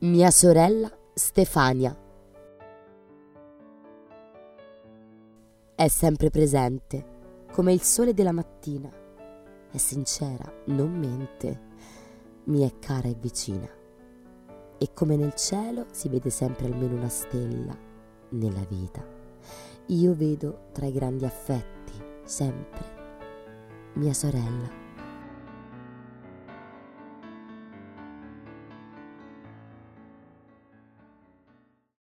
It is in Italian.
Mia sorella Stefania. È sempre presente, come il sole della mattina. È sincera, non mente, mi è cara e vicina. E come nel cielo si vede sempre almeno una stella nella vita, io vedo tra i grandi affetti, sempre, mia sorella.